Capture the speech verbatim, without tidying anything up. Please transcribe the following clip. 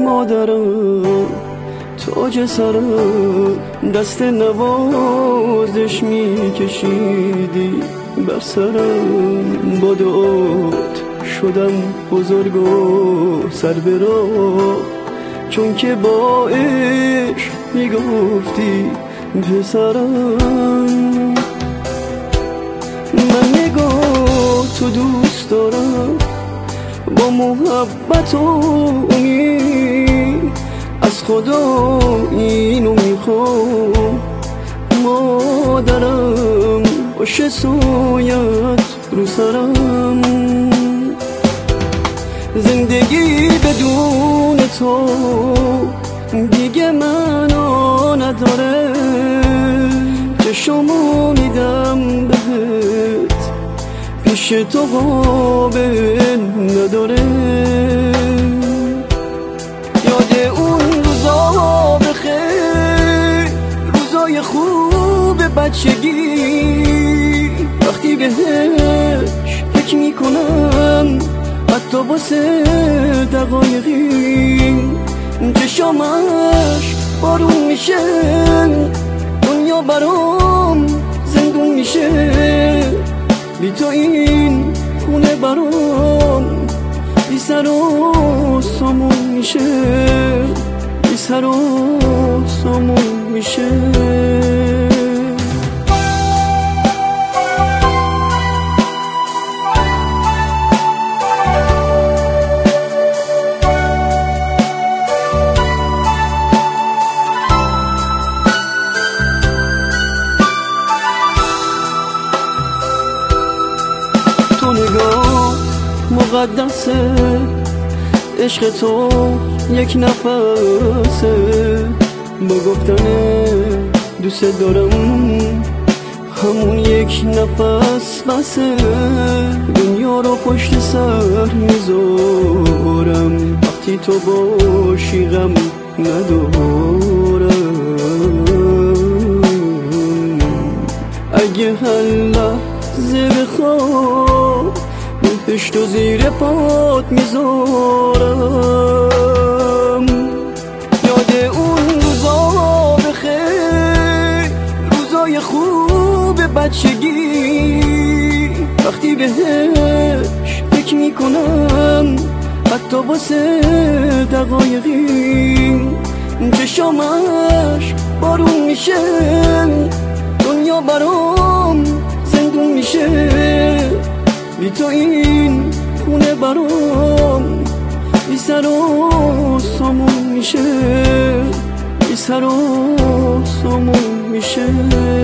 مادرم تاج سرم دست نوازش میکشیدی بر سرم، با دعات شدم بزرگ و سر به راه، چون که با عشق میگفتی پسرم. من نگاه تو دوست دارم با محبت و امید، از خدا اینو میخوام مادرم باشه سایت رو سرم. زندگی بدون تو دیگه معنا نداره، چشمو میدم بهت پیش تو قابل نداره. یاد اون روزا بخیر، روزای خوب بچگی، وقتی بهش فکر میکنم حتی واسه دقایقی، چشامش بارون میشه، دنیا برام زندون میشه، بی تو این خونه برام بی سر و سامون میشه، بی سر و سامون میشه. تو نگاه مقدسه، عشق تو یک نفسه، با گفتن دوست دارم همون یک نفس بسه. دنیا رو پشت سر میذارم، وقتی تو باشی غم ندارم. اگه هر لحظه بخوام بهشت و زیر پات میذارم. یاد اون روزا بخیر، روزای خوب بچگی، وقتی بهش فکر میکنم حتی واسه دقایقی، چشامش بارون میشه، دنیا برام زندون میشه، بی تو این خونه برام بی سر و سامون میشه، بی سر و سامون میشه.